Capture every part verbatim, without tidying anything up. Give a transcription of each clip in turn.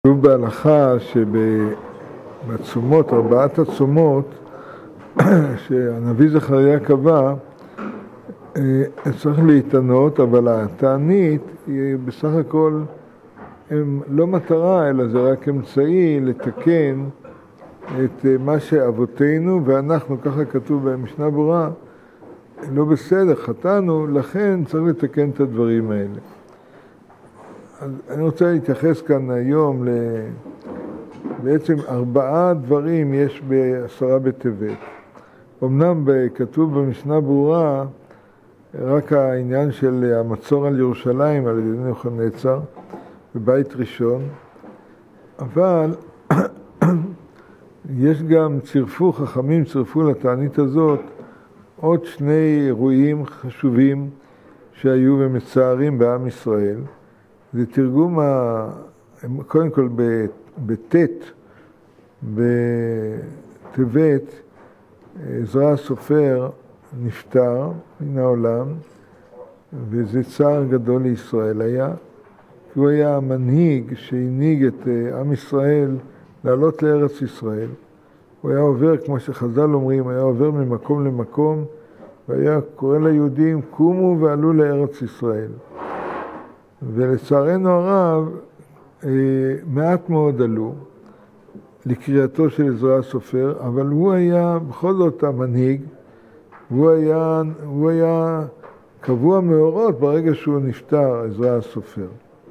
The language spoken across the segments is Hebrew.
כתוב בהלכה שבצומות, ארבעת הצומות שהנביא זכריה קבע, צריך להתענות, אבל התענית היא בסך הכל הם לא מטרה, אלא זה רק אמצעי לתקן את מה שאבותינו ואנחנו, ככה כתוב במשנה ברורה, לא בסדר, חטאנו, לכן צריך לתקן את הדברים האלה. אז אני רוצה להתייחס כאן היום ל... בעצם ארבעה דברים יש בעשרה בטבת. אמנם כתוב במשנה ברורה רק העניין של המצור על ירושלים על ידי נבוכדנצר בבית ראשון, אבל יש גם צירפו, חכמים צירפו לתענית הזאת עוד שני אירועים חשובים שהיו ומצערים בעם ישראל. זה תרגום, ה... קודם כל בט' בטבת, עזרא הסופר נפטר מן העולם, וזה צער גדול לישראל היה, כי הוא היה המנהיג שהנהיג את עם ישראל לעלות לארץ ישראל. הוא היה עובר, כמו שחז"ל אומרים, היה עובר ממקום למקום, והיה קורא ליהודים, קומו ועלו לארץ ישראל. ולצערנו הרב, מעט מאוד עלו לקריאתו של עזרא הסופר, אבל הוא היה בכל זאת המנהיג, הוא היה, הוא היה קבוע מאורות ברגע שהוא נפטר, עזרא הסופר.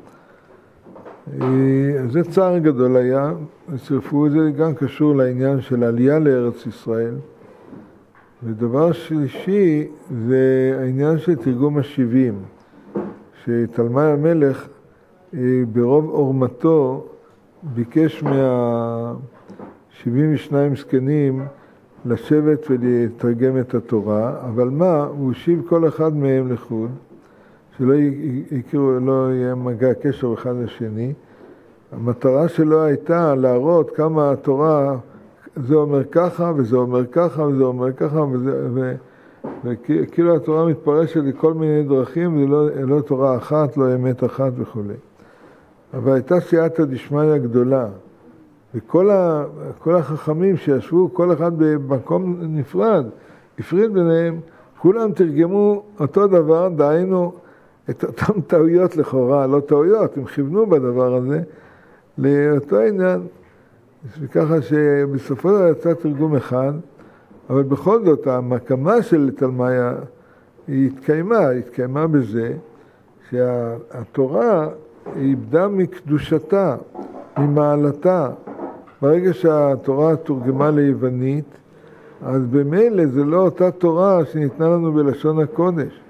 זה צער גדול היה, צירפו את זה, גם קשור לעניין של העלייה לארץ ישראל. ודבר שלישי זה העניין של תרגום השבעים, שתלמי המלך ברוב עורמתו ביקש מה-שבעים ושניים זקנים לשבת ולתרגם את התורה, אבל מה? הוא הושיב כל אחד מהם לחוד, שלא יכירו, לא יהיה מגע קשר אחד לשני. המטרה שלו הייתה להראות כמה התורה, זה אומר ככה וזה אומר ככה וזה אומר ככה, וזה, ו, וכאילו התורה מתפרשת לכל מיני דרכים, זה לא, לא תורה אחת, לא אמת אחת וכו'. אבל הייתה סייעתא דשמיא גדולה, וכל ה, כל החכמים שישבו, כל אחד במקום נפרד, הפריד ביניהם, כולם תרגמו אותו דבר, דהיינו את אותם טעויות לכאורה, לא טעויות, הם כיוונו בדבר הזה, לאותו עניין, וככה שבסופו של דבר יצא תרגום אחד, אבל בכל זאת המקמה של תלמיה היא התקיימה, היא התקיימה בזה שהתורה איבדה מקדושתה, ממעלתה. ברגע שהתורה תורגמה ליוונית, אז במילא זה לא אותה תורה שניתנה לנו בלשון הקודש.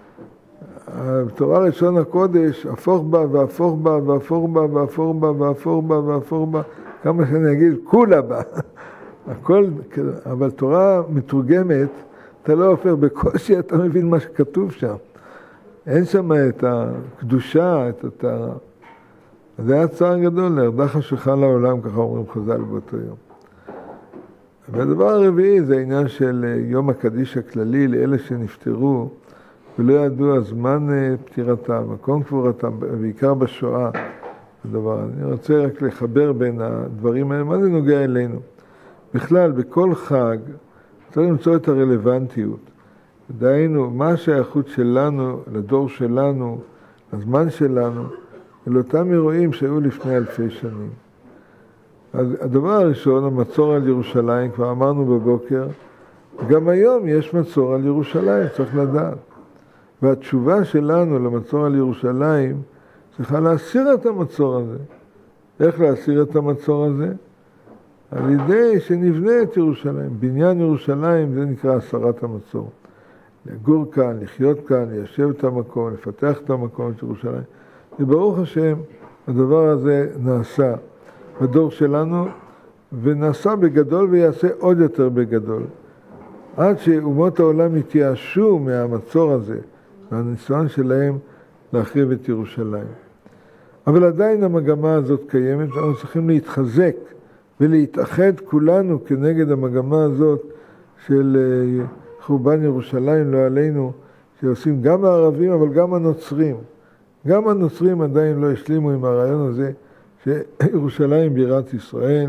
התורה לשון הקודש, הפוך בה והפוך בה והפוך בה והפוך בה והפוך בה והפוך בה, כמה שאני אגיד, כולה בה. הכל, אבל תורה מתורגמת, אתה לא הופך בקושי, אתה מבין מה שכתוב שם. אין שם את הקדושה, את אותה... זה היה צער גדול, ירדה חשיכה לעולם, ככה אומרים חז"ל באותו יום. והדבר הרביעי זה העניין של יום הקדיש הכללי לאלה שנפטרו, ולא ידעו הזמן פטירתם, מקום קבורתם, בעיקר בשואה. הדבר. אני רוצה רק לחבר בין הדברים האלה, מה זה נוגע אלינו? בכלל, בכל חג, צריך למצוא את הרלוונטיות. דהיינו, מה השייכות שלנו, לדור שלנו, הזמן שלנו, אל אותם אירועים שהיו לפני אלפי שנים. אז הדבר הראשון, המצור על ירושלים, כבר אמרנו בבוקר, גם היום יש מצור על ירושלים, צריך לדעת. והתשובה שלנו למצור על ירושלים צריכה להסיר את המצור הזה. איך להסיר את המצור הזה? על ידי שנבנה את ירושלים. בניין ירושלים זה נקרא הסרת המצור. לגור כאן, לחיות כאן, ליישב את המקום, לפתח את המקום, את ירושלים. וברוך השם, הדבר הזה נעשה בדור שלנו, ונעשה בגדול ויעשה עוד יותר בגדול. עד שאומות העולם יתייאשו מהמצור הזה, והניסיון שלהם להחריב את ירושלים. אבל עדיין המגמה הזאת קיימת, ואנחנו צריכים להתחזק ולהתאחד כולנו כנגד המגמה הזאת של חורבן ירושלים, לא עלינו, שעושים גם הערבים אבל גם הנוצרים. גם הנוצרים עדיין לא השלימו עם הרעיון הזה שירושלים בירת ישראל,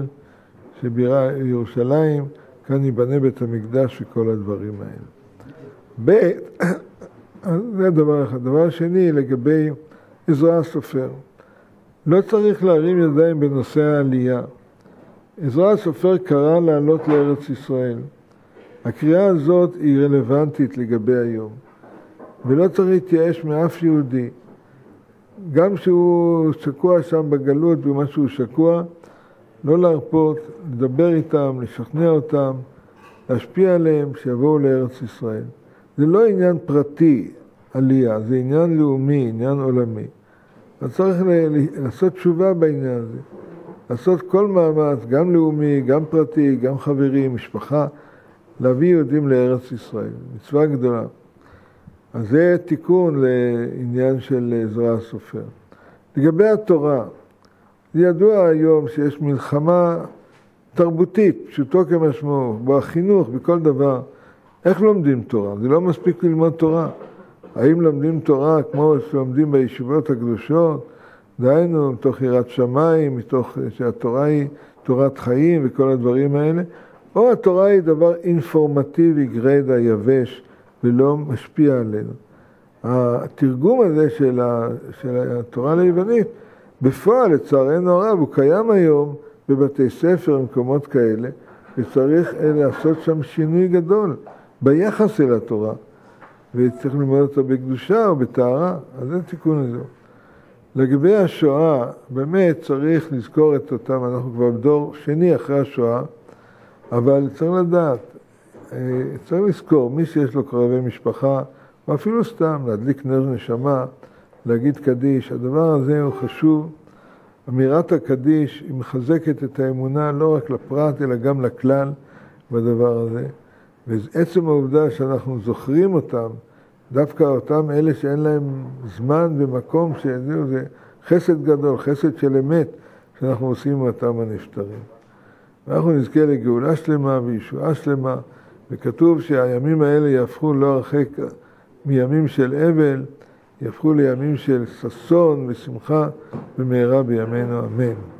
שבירושלים כאן ייבנה בית המקדש וכל הדברים האלה. ב' זה דבר אחד. דבר שני, לגבי עזרא הסופר. לא צריך להרים ידיים בנושא העלייה. עזרא הסופר קרא לעלות לארץ ישראל. הקריאה הזאת היא רלוונטית לגבי היום. ולא צריך להתייאש מאף יהודי. גם שהוא שקוע שם בגלות במה שהוא שקוע, לא להרפות, לדבר איתם, לשכנע אותם, להשפיע עליהם, שיבואו לארץ ישראל. זה לא עניין פרטי, עלייה, זה עניין לאומי, עניין עולמי. אז צריך לעשות תשובה בעניין הזה. לעשות כל מאמץ, גם לאומי, גם פרטי, גם חברי, משפחה, להביא יהודים לארץ ישראל. מצווה גדולה. אז זה תיקון לעניין של עזרא הסופר. לגבי התורה, זה ידוע היום שיש מלחמה תרבותית, פשוטו כמשמעו, בחינוך, בכל דבר. איך לומדים תורה? זה לא מספיק ללמוד תורה. האם לומדים תורה כמו שלומדים בישיבות הקדושות? דהיינו, מתוך יראת שמיים, מתוך שהתורה היא תורת חיים וכל הדברים האלה, או התורה היא דבר אינפורמטיבי, גרידא, יבש, ולא משפיע עלינו. התרגום הזה של, ה, של התורה ליוונית, בפועל, לצערנו הרב, הוא קיים היום בבתי ספר, במקומות כאלה, וצריך לעשות שם שינוי גדול ביחס אל התורה, וצריך ללמוד אותה בקדושה או בטהרה, אז זה תיקון הזה. לגבי השואה, באמת צריך לזכור את אותם, אנחנו כבר בדור שני אחרי השואה, אבל צריך לדעת, צריך לזכור, מי שיש לו קרובי משפחה, או אפילו סתם להדליק נר נשמה, להגיד קדיש, הדבר הזה הוא חשוב. אמירת הקדיש היא מחזקת את האמונה לא רק לפרט, אלא גם לכלל בדבר הזה. ועצם העובדה שאנחנו זוכרים אותם, דווקא אותם אלה שאין להם זמן ומקום, שידעו, זה חסד גדול, חסד של אמת, שאנחנו עושים אותם הנפטרים. ואנחנו נזכה לגאולה שלמה וישועה שלמה, וכתוב שהימים האלה יהפכו לא הרחק מימים של אבל, יהפכו לימים של ששון ושמחה במהרה בימינו אמן.